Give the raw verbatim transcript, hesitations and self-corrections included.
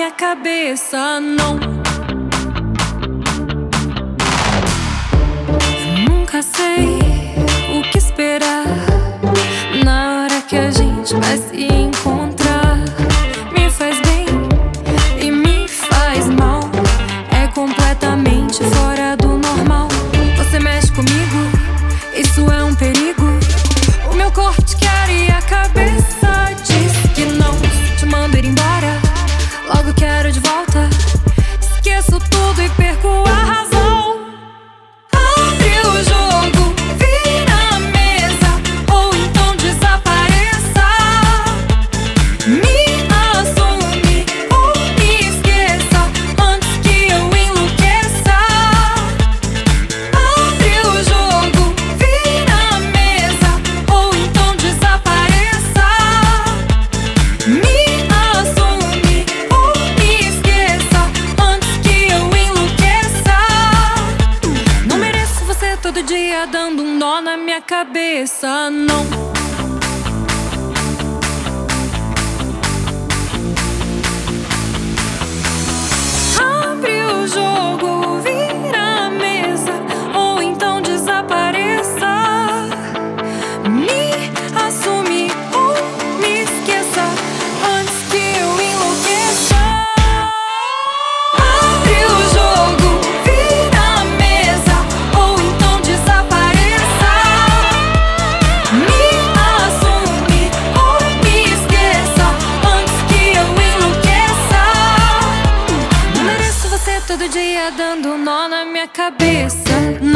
minha cabeça, não. Nunca sei o que esperar na hora que a gente vai se encontrar. Me faz bem e me faz mal, é completamente fora do normal. Você mexe comigo, isso é um perigo. O meu corpo te quer e a cabeça diz que não. Te mando ir embora, logo quero de volta. Esqueço tudo e perco a razão. Abre o jogo, vira a mesa, ou então desapareça. Me assume ou me esqueça antes que eu enlouqueça. Abre o jogo, vira a mesa, ou então desapareça. Me assume ou me esqueça antes que eu enlouqueça. Não mereço você todo dia dando um nó na minha cabeça, não. Abre o jogo, vira a mesa, ou então desapareça. Me assume ou me esqueça antes que eu enlouqueça. Abre o jogo, vira a mesa, ou então desapareça. Me assume ou me esqueça antes que eu enlouqueça. Não mereço você todo dia dando um nó na minha cabeça.